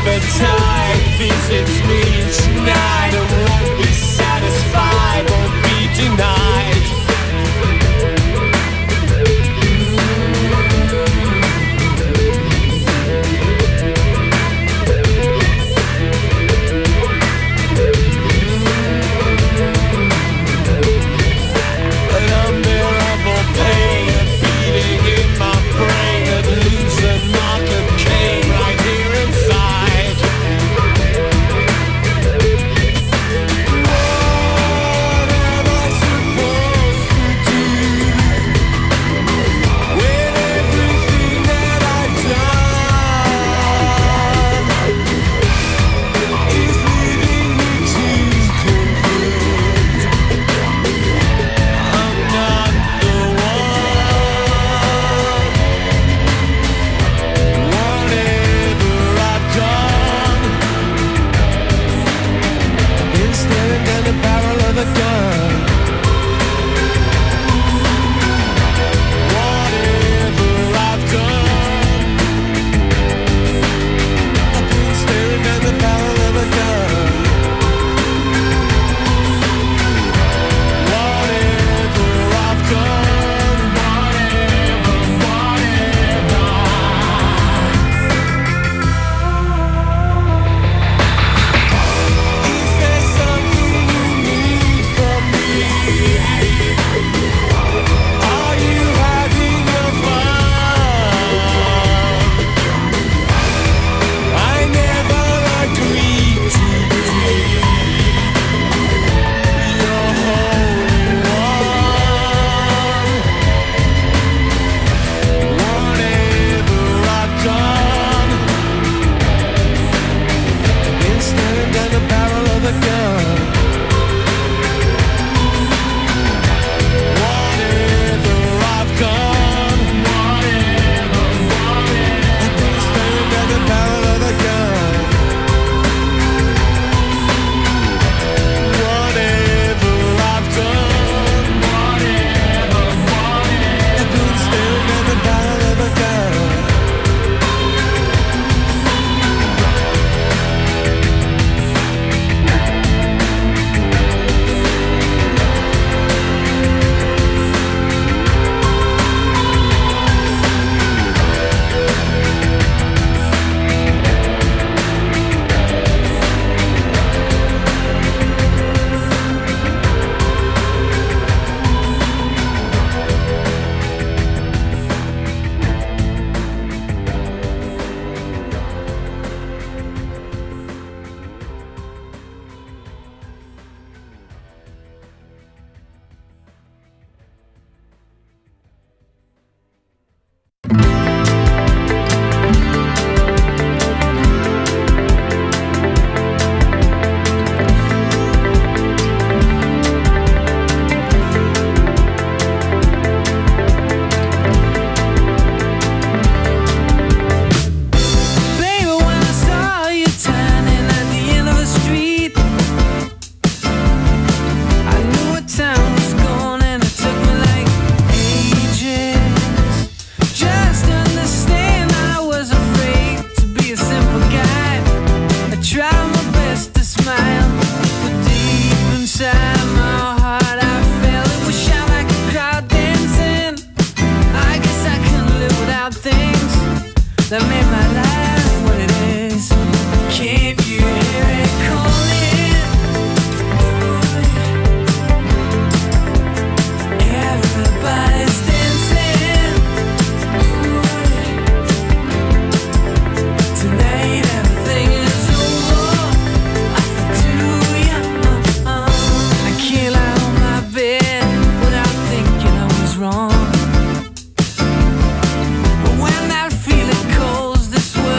appetite visits me each night and won't be satisfied, won't be denied. An unbearable pain, a beating in my brain that leaves a mark of Cain right here inside. What am I supposed to do with everything that I've done? Is leading me to conclude I'm not the one. Whatever I've done, been staring down the barrel of a gun. Whatever I've done, I've been staring down the barrel of a gun. Whatever I've done, whatever. Is there something you need from me? Are you having your fun? I never agreed to be your holy one. Whatever I've done, been staring down the barrel of a gun. Whatever I've done, I've been staring down the barrel of a gun. Whatever I've done, I've been staring down the barrel of a gun. Baby, when I saw you turning at the end of the street, I knew what time was gone and it took me like ages just to understand that I was afraid to be a simple guy. I tried my best to smile, but deep inside my heart I felt it was shine like a crowd dancing. I guess I couldn't live without things that made my life what it is. Can't you hear it calling? Everybody's dancing. Tonight everything is over. I feel too young. I can't lie on my bed without thinking I was wrong. But when that feeling calls this way,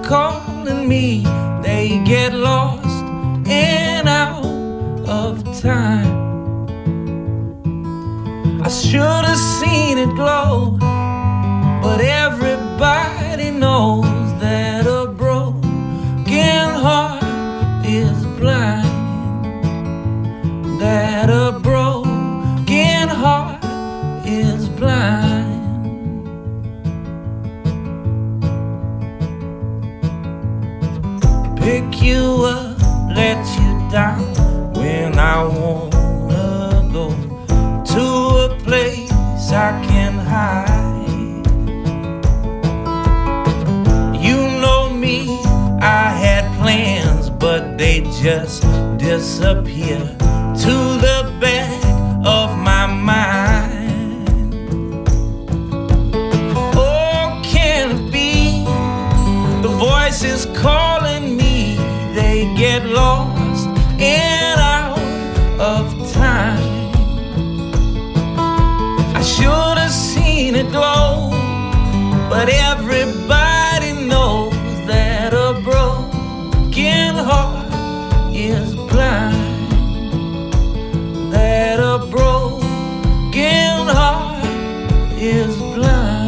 calling me, they get lost and out of time. I should have seen it glow, but everybody knows that a broken heart is blind. That a broken heart is blind. Pick you up, let you down when I wanna go to a place I can hide. You know me, I had plans, but they just disappear to the back of my mind. Oh, can it be the voices calling me, they get lost and out of time. I should have seen it glow, but everybody knows that a broken heart is blind. That a broken heart is blind.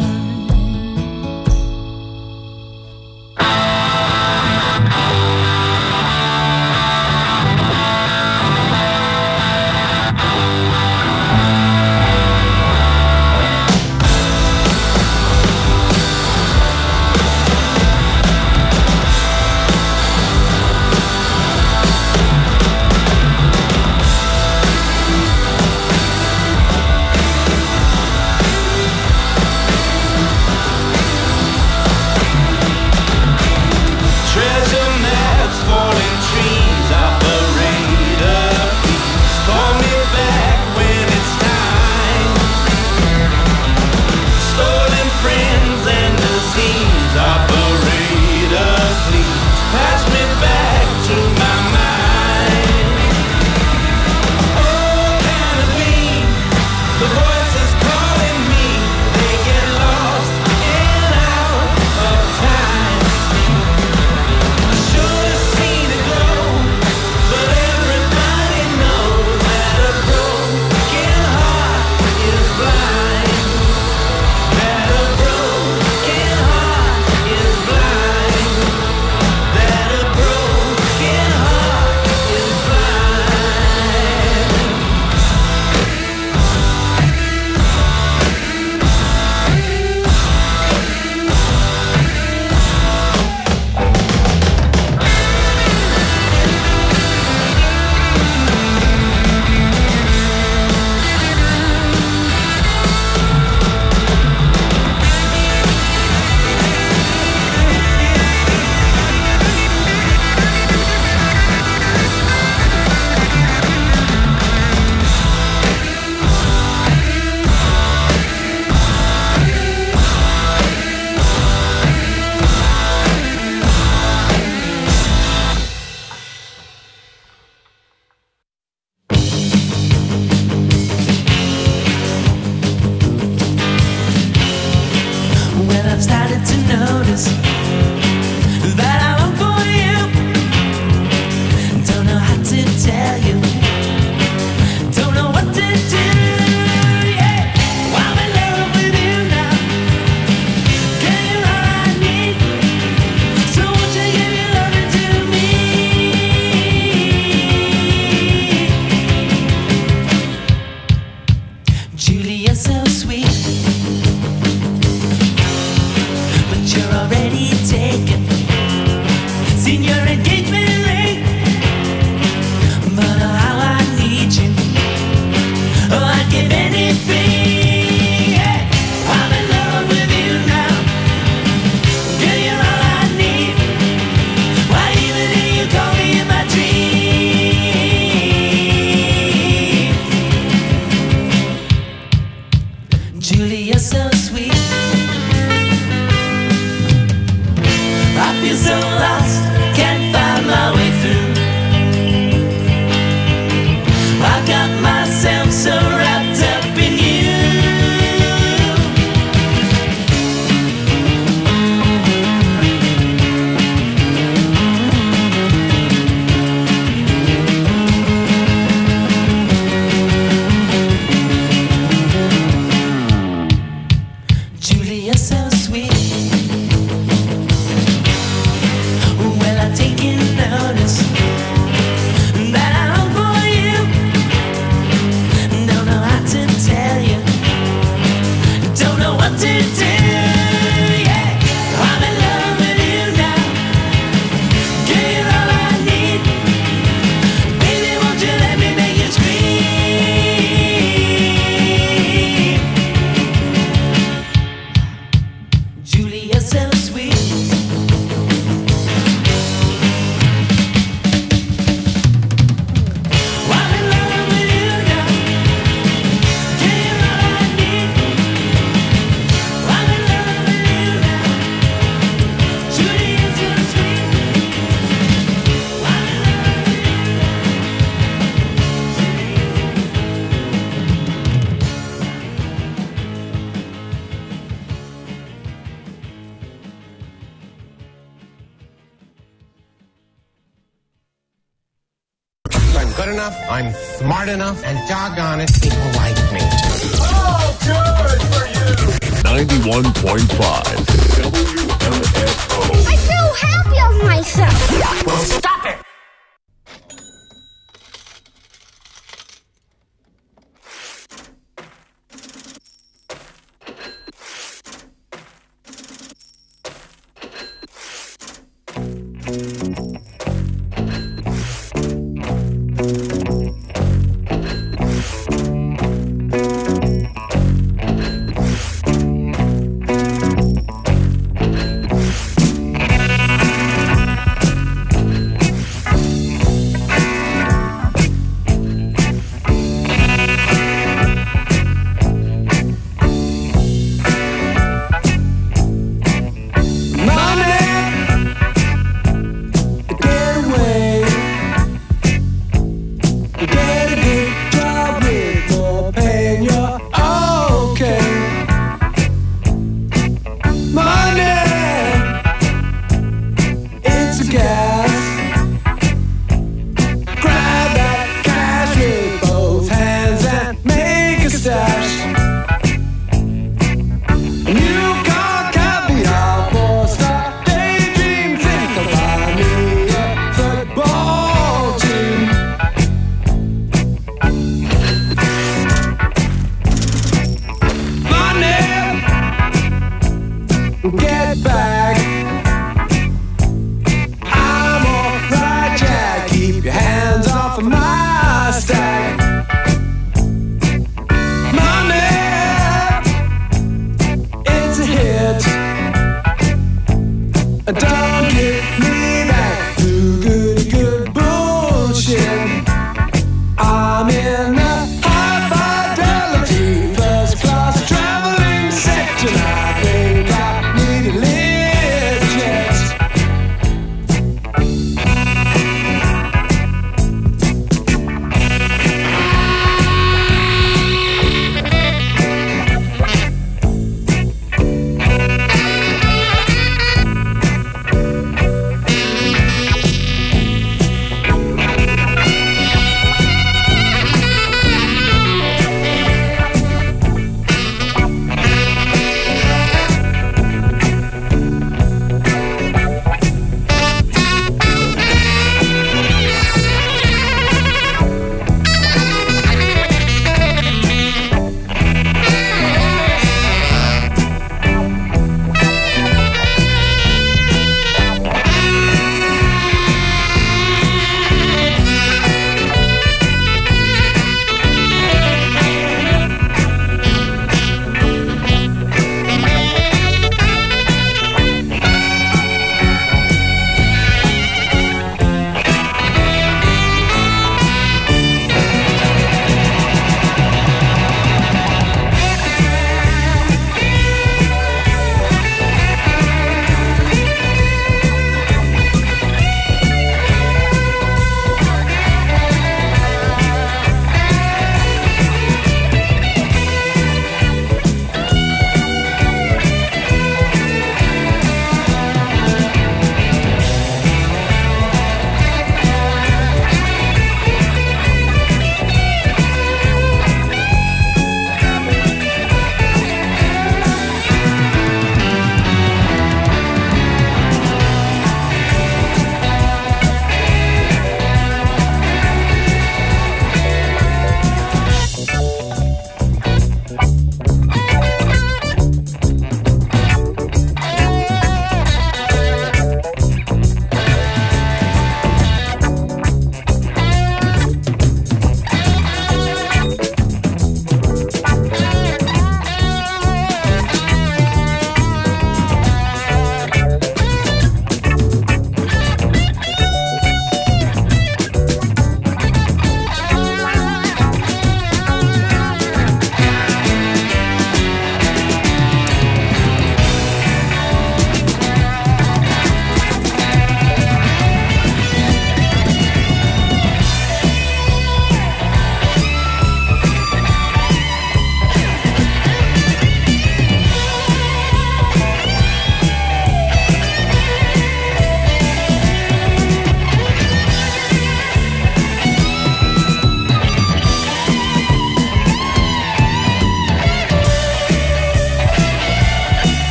good enough, I'm smart enough, and doggone it, people like me. Oh, good for you! 91.5 WMFO. I feel happy of myself. Well, stop it!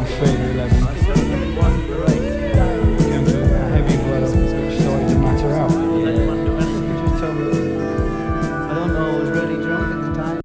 afraid of 11. I certainly wasn't the right. Going to a heavy blood, sorry to matter out. Anyone do anything? You just tell me. I don't know. I was really drunk at the time.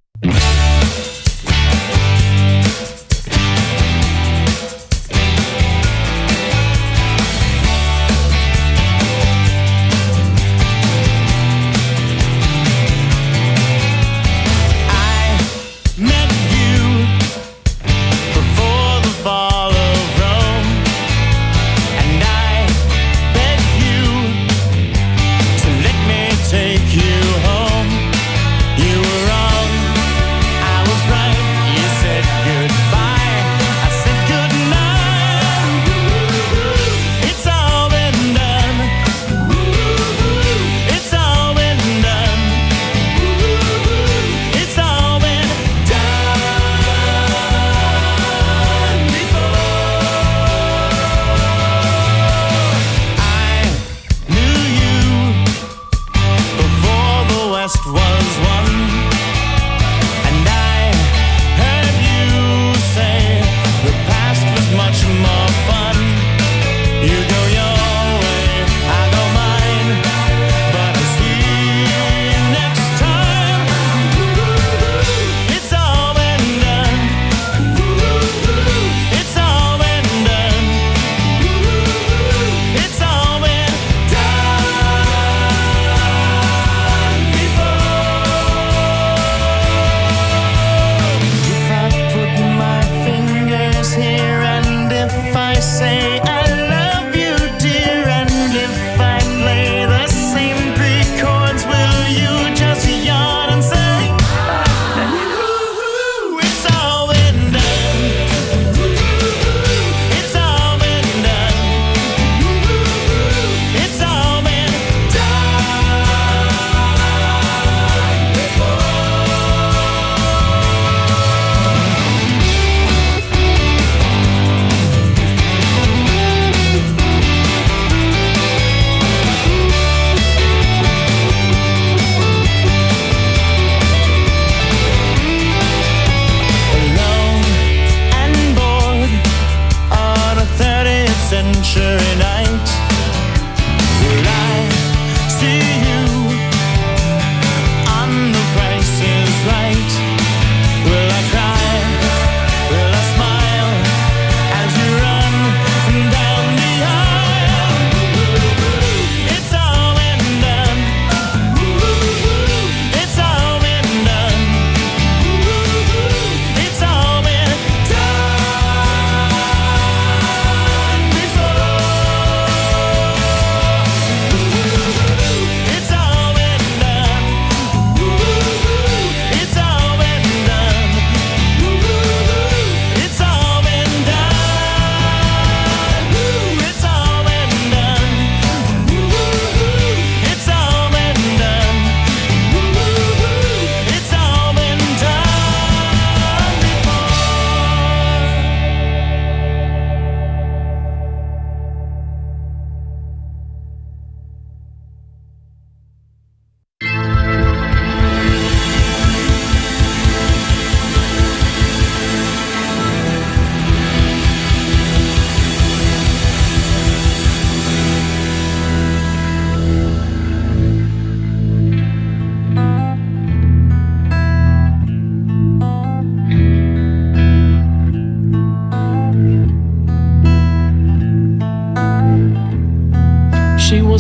She was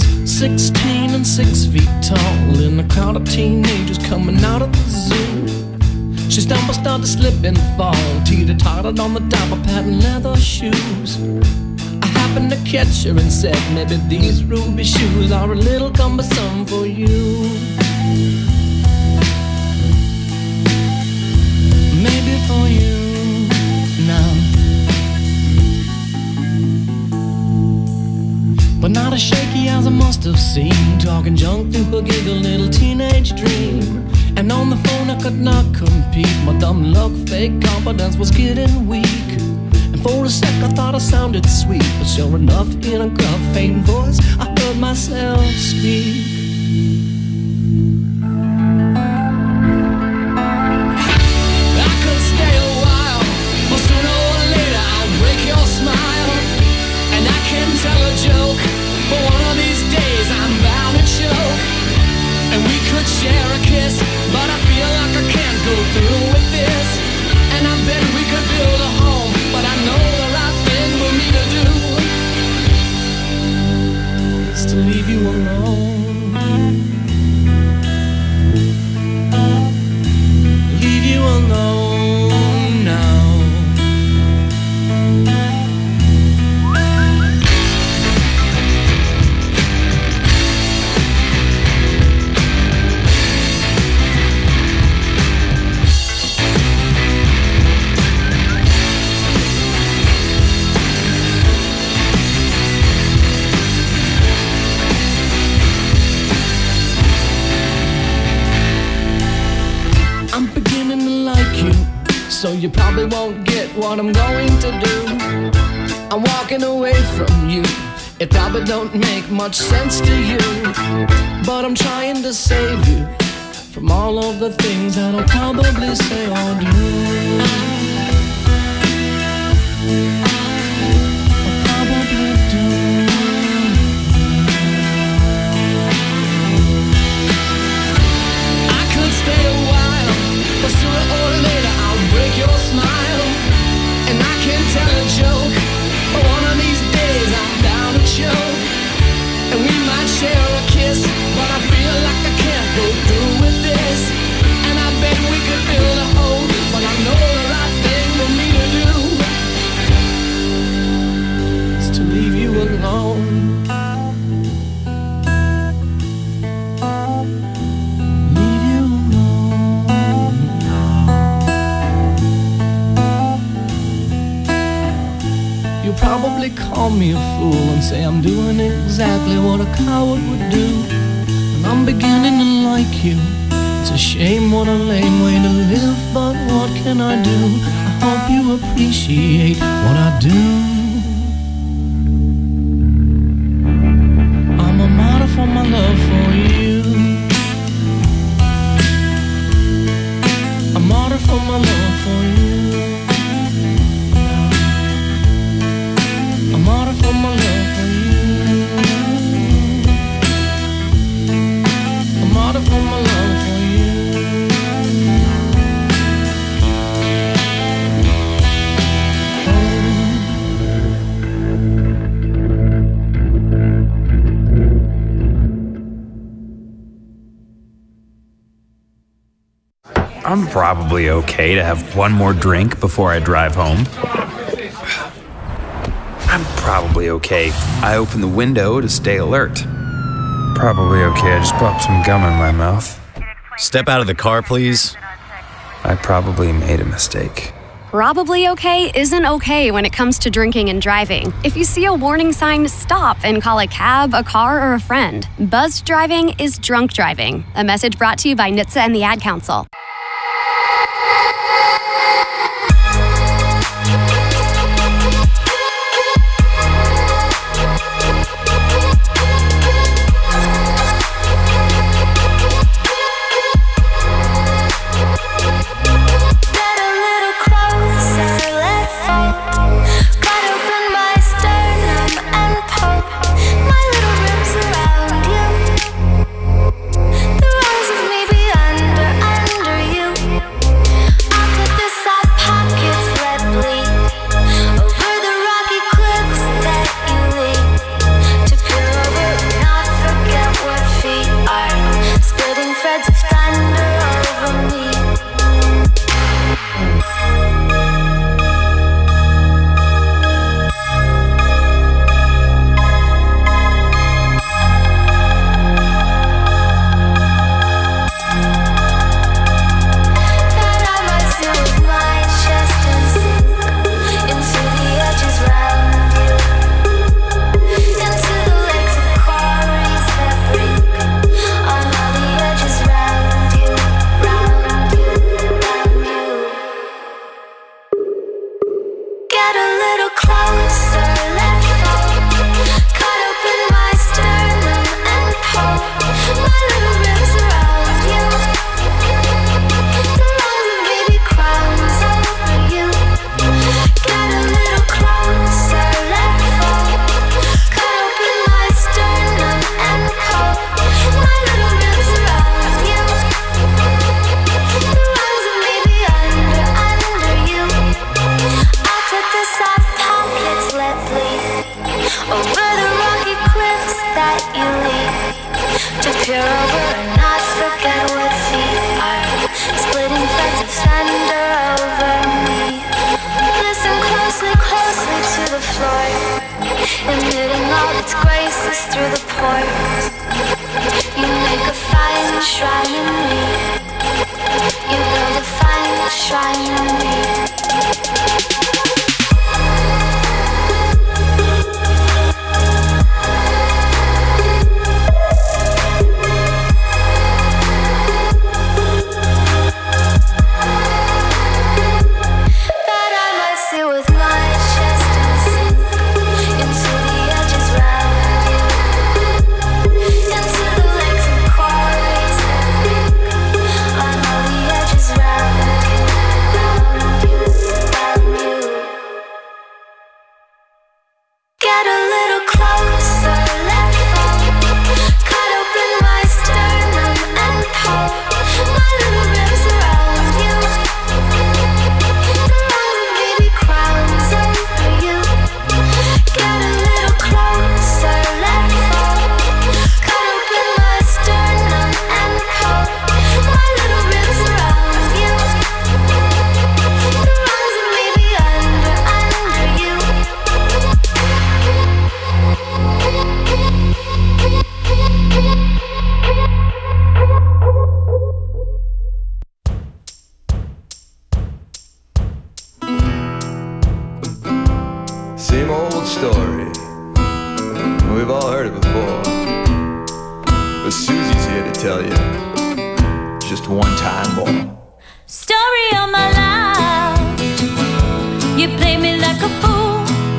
16 and 6 feet tall in a crowd of teenagers coming out of the zoo. She stumbled, started to slip and fall, teeter-tottered on the top of patent leather shoes. I happened to catch her and said, maybe these ruby shoes are a little cumbersome for you. Maybe for you now, but not as shaky as I must have seemed, talking junk through her giggle little teenage dream. And on the phone I could not compete, my dumb luck, fake confidence was getting weak. And for a sec I thought I sounded sweet, but sure enough in a gruff, faint voice I heard myself speak. I could stay a while, but sooner or later I'll break your share a kiss, but I feel like I can't go through with this. And I bet we could build a home, but I know the right thing for me to do is to leave you alone. Leave you alone now. I'm beginning to like you, so you probably won't get what I'm going to do. I'm walking away from you. It probably don't make much sense to you, but I'm trying to save you from all of the things that I'll probably say or do. I'll probably do. I could stay a while, but sooner or later I'll break your smile. And I can tell a joke, but one of these days I'm bound to choke. And we might share a kiss, but I feel like I can't go through with this. And I bet we could build a home, but I know the right thing for me to do is to leave you alone. Probably call me a fool and say I'm doing exactly what a coward would do. And I'm beginning to like you. It's a shame, what a lame way to live, but what can I do? I hope you appreciate what I do. I'm a martyr for my love for you. A martyr for my love for you. A martyr for my love for you. A martyr for my love for you. I'm probably okay to have one more drink before I drive home. I'm probably okay. I open the window to stay alert. Probably okay. I just popped some gum in my mouth. Step out of the car, please. I probably made a mistake. Probably okay isn't okay when it comes to drinking and driving. If you see a warning sign, stop and call a cab, a car, or a friend. Buzzed driving is drunk driving. A message brought to you by NHTSA and the Ad Council. The rose of me be under over the rocky cliffs that you lead, to peer over and not forget what feet are, splitting threads of thunder over me. Listen closely, closely to the floor, emitting all its graces through the pores. You make a fine shrine in me. You build a fine shrine in me. Same old story, we've all heard it before, but Susie's here to tell you just one time more. Story of my life, you play me like a fool.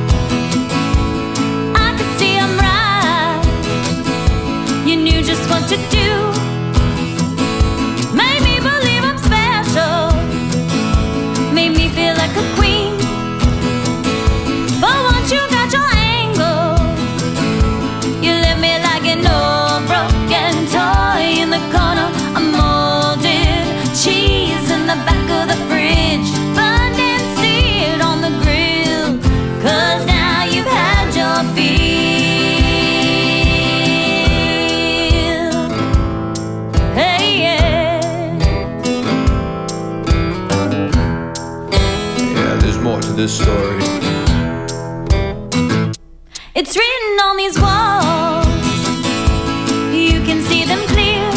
I could see I'm right, you knew just what to do. Made me believe I'm special, made me feel like a queen. But once you got your angle, you left me like an old broken toy in the corner. A molded cheese in the back of the fridge, burned and seared on the grill. 'Cause now you've had your fill. Hey, yeah. Yeah, there's more to this story. It's written on these walls, you can see them clear.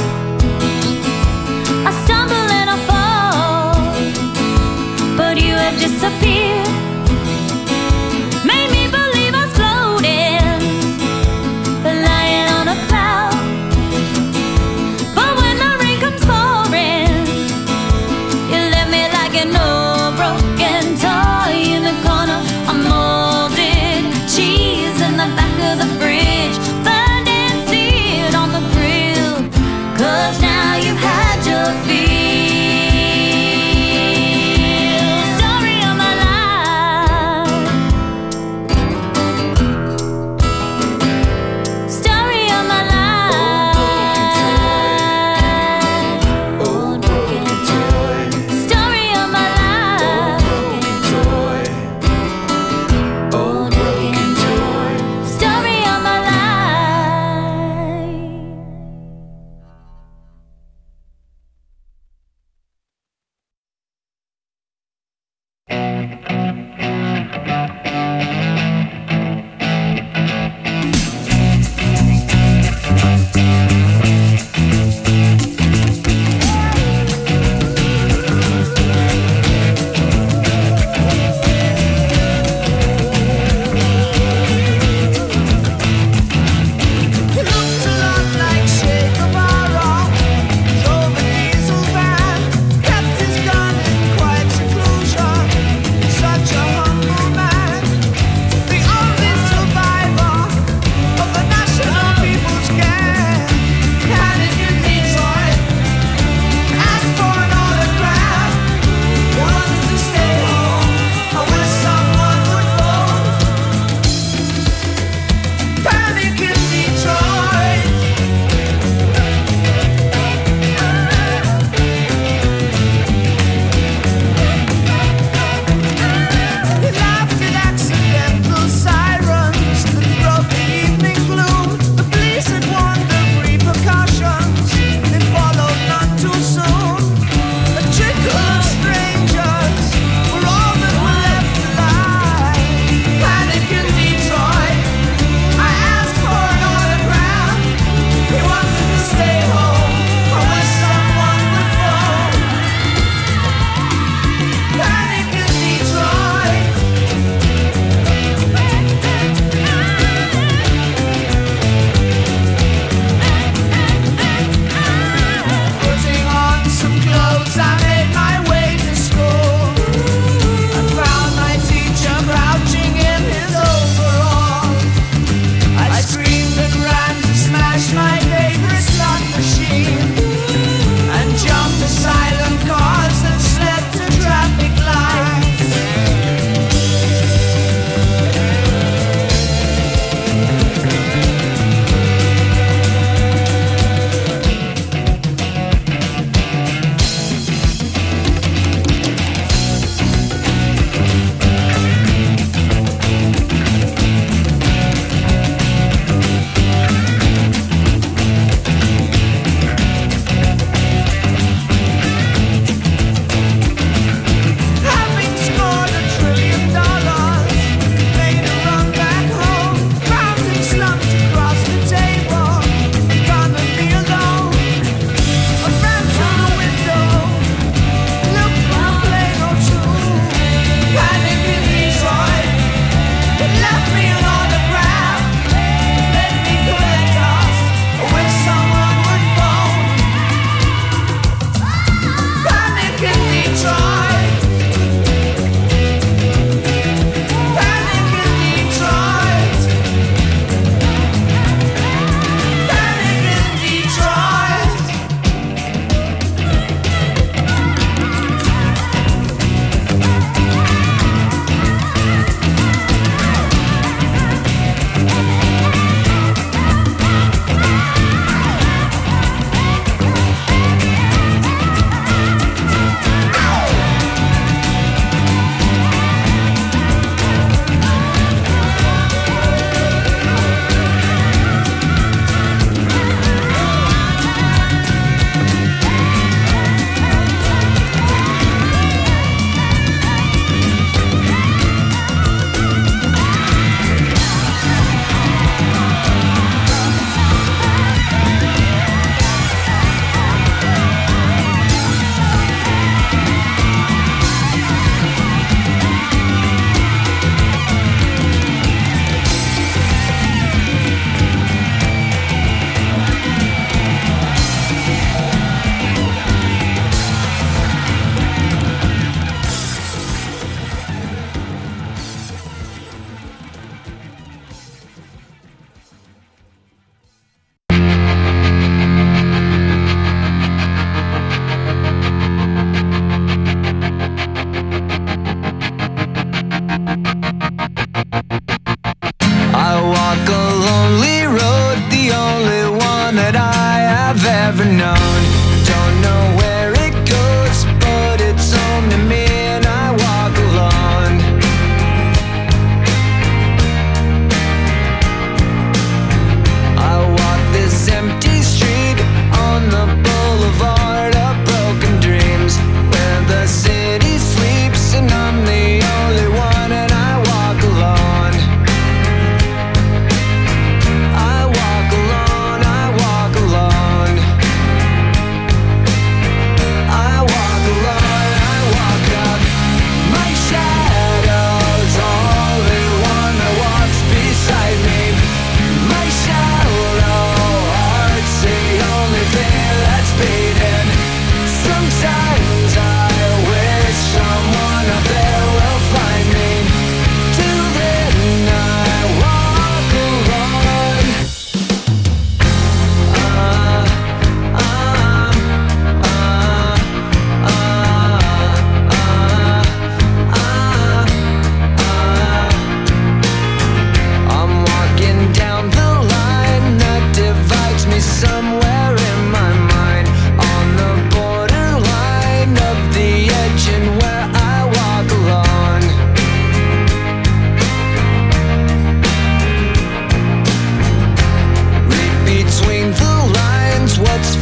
I stumble and I fall, but you have disappeared. Made me believe I was floating, lying on a cloud. But when the rain comes pouring, you left me like an old broken toy in the corner. A molded cheese in the back of the fridge,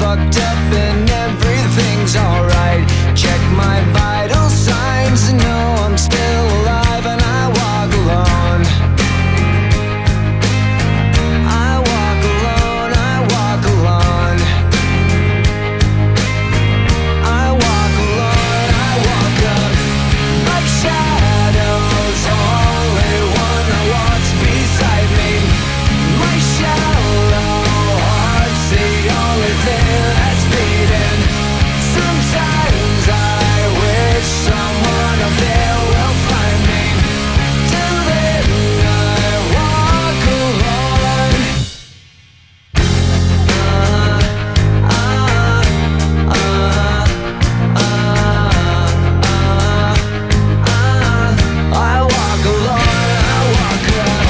fucked up and everything's alright. Check my vital signs and know I'm still alive, and I walk alone. I walk alone, I walk alone. I walk alone, I walk up like shadows, only one that walks beside me. My shallow heart's the only thing that's beating. Sometimes I wish someone up there will find me. Till then I walk alone. I walk alone, I walk alone.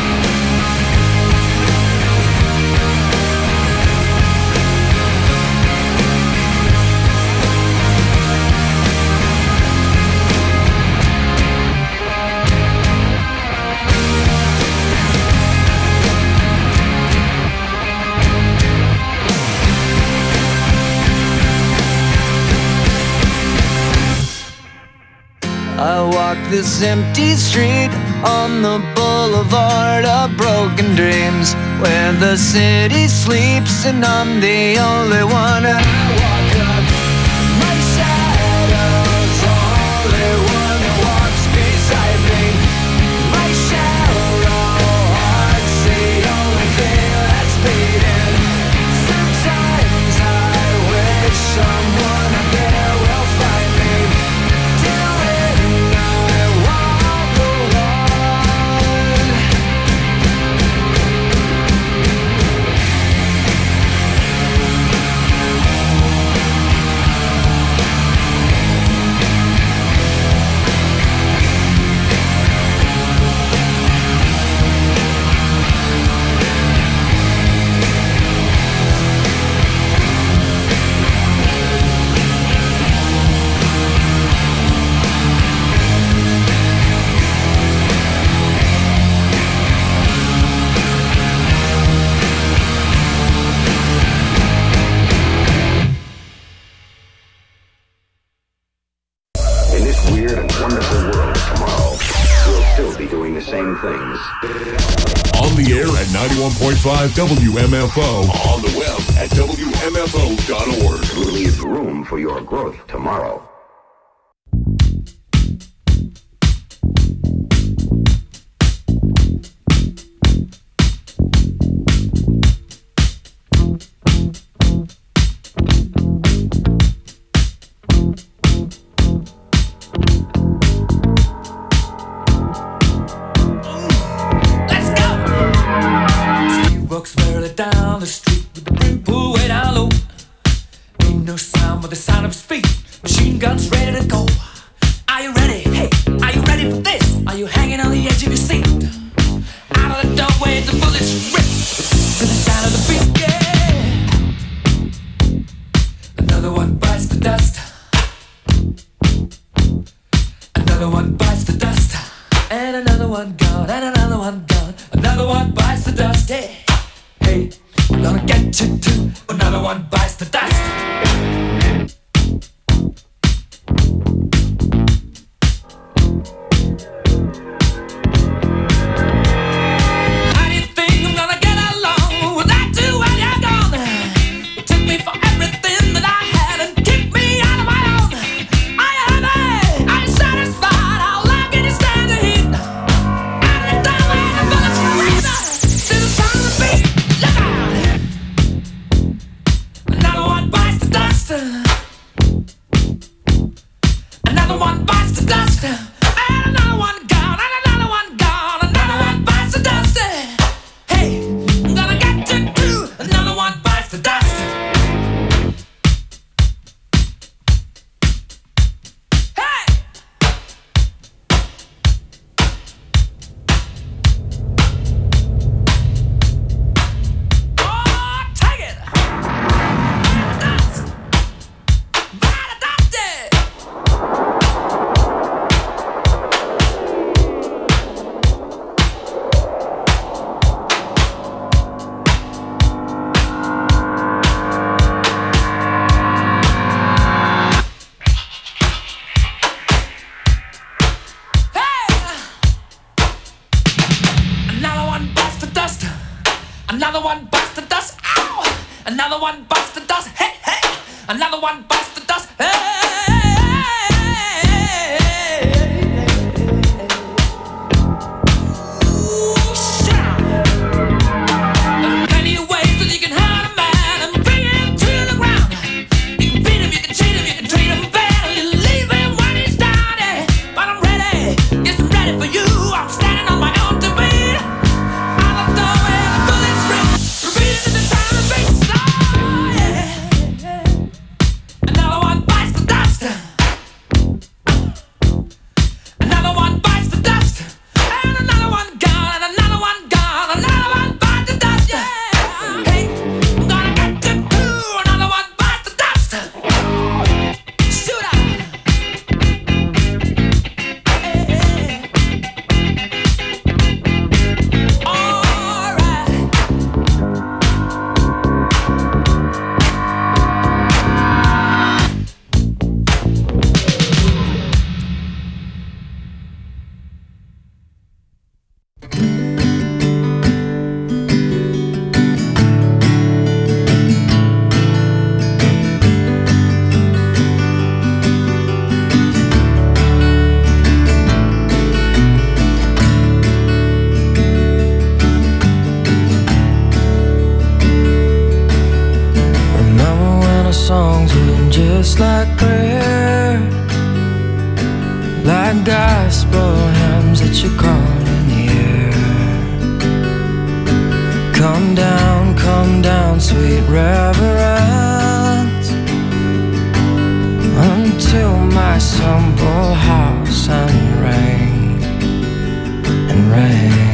I walk this empty street on the boulevard of broken dreams, where the city sleeps and I'm the only one. And I walk up my shadows, only one that walks beside me. My shallow heart's the only thing that's beating. Sometimes I wish someone up there will find me. Till then I walk alone. In this weird and wonderful world, tomorrow, we'll still be doing the same things. On the air at 91.5 WMFO. On the web at WMFO.org. We'll leave room for your growth tomorrow. Walks barely down the street with the brim pulled way down low. Ain't no sound but the sound of his feet. Machine guns ready to go. Are you ready? Hey, are you ready for this? Are you hanging on the edge of your seat? Out of the doorway, the bullets rip to the sound of the beat. Yeah. Another one bites the dust. Another one bites the dust. And another one gone. And another one gone. Another one bites the dust. Yeah. Hey, we're gonna get you too. Another one bites the dust. How do you think I'm gonna get along without you when you're gone? You took me for everything that I had and kicked me out of my own. Are you happy? Are you satisfied? How long can you stand the heat? Out of the doorway, the bullets rip to the sound of the beat. Look out! Another one bites the dust. Another one bites the dust. Ow! Another one bites the dust. Hey, hey! Another one bites the dust. Hey! Just like prayer, like gospel hymns that you call in the air. Come down, sweet reverence, until my simple house and rain and rain.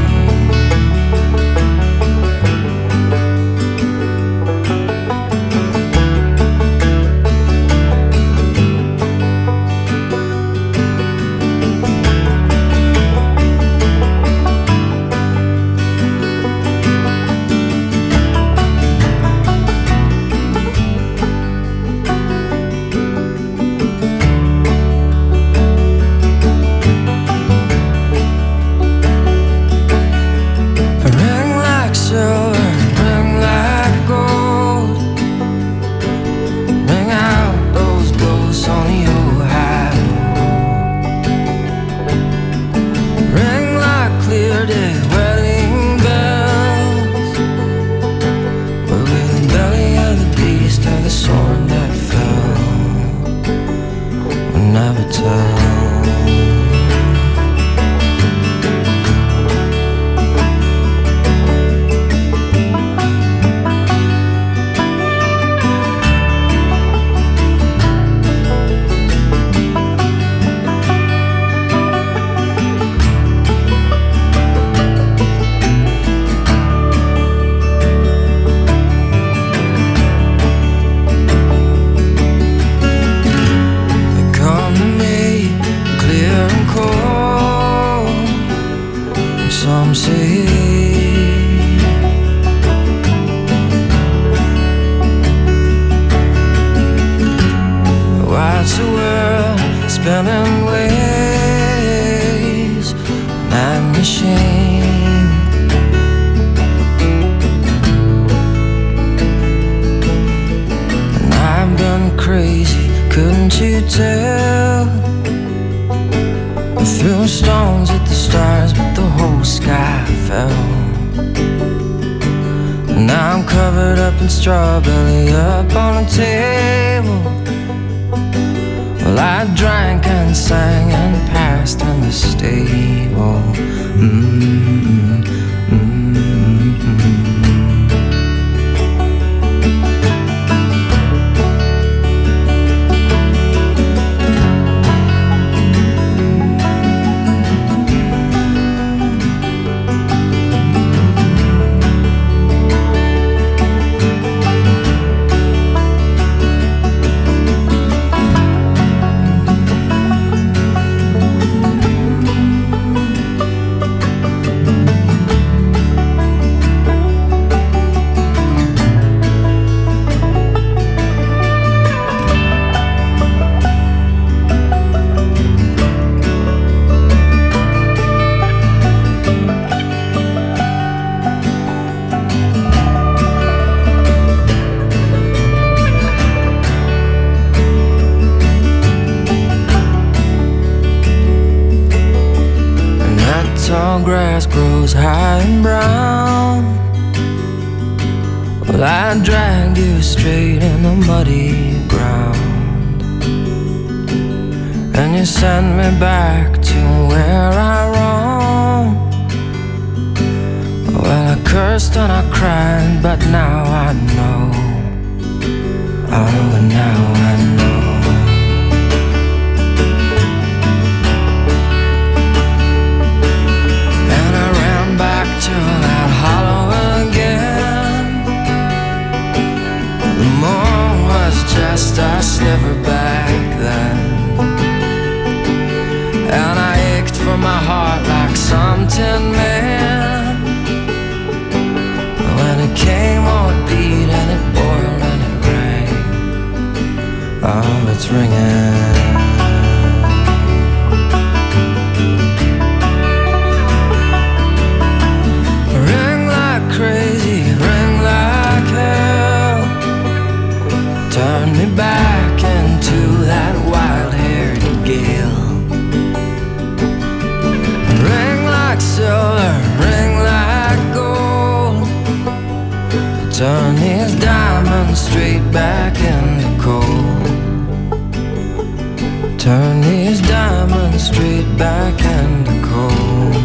Strawberry up on a table. Well, I drank and sang and passed in the stable. grass grows high and brown. Well, I dragged you straight in the muddy ground, and you sent me back to where I roamed. Well, I cursed and I cried, but now I know. Oh, now I know. And I ran back to that hollow again. The moon was just a sliver back then, and I ached for my heart like some tin man. When it came, oh, it beat and it boiled and it rang. Oh, it's ringing. Ring like crazy, ring like hell. Turn me back into that wild-haired gale. Ring like silver, ring like gold. Turn these diamonds straight back into cold. Turn these diamonds straight back into cold.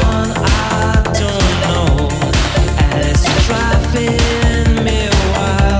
Driving me wild.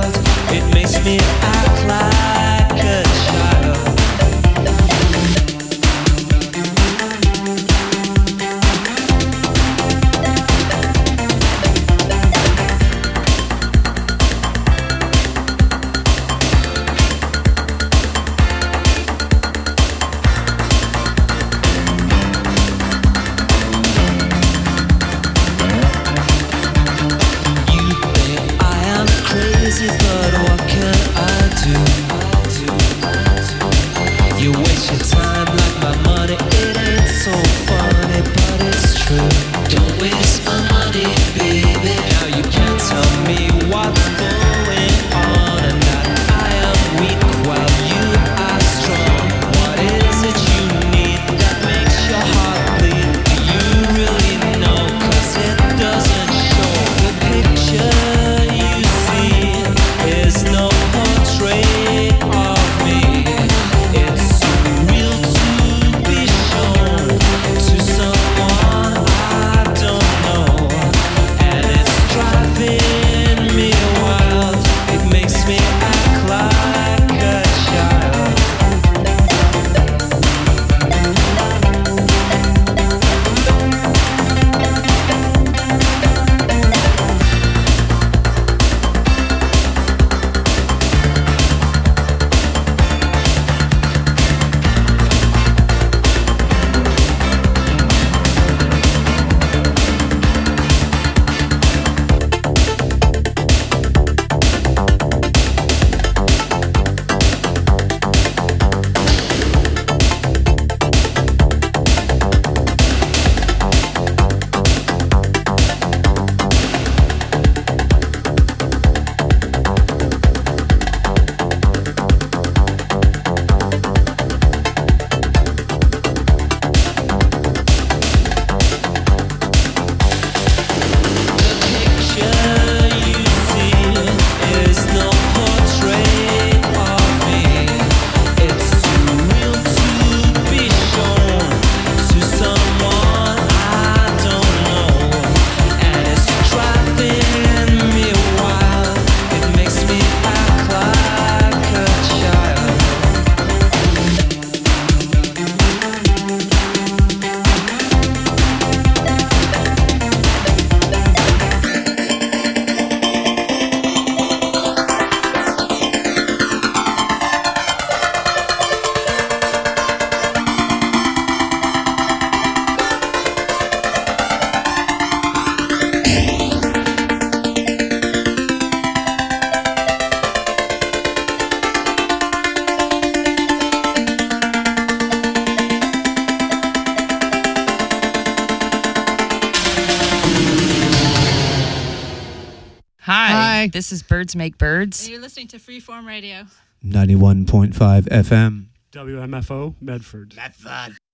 Hey. This is Birds Make Birds. And you're listening to Freeform Radio. 91.5 FM. WMFO, Medford. Medford.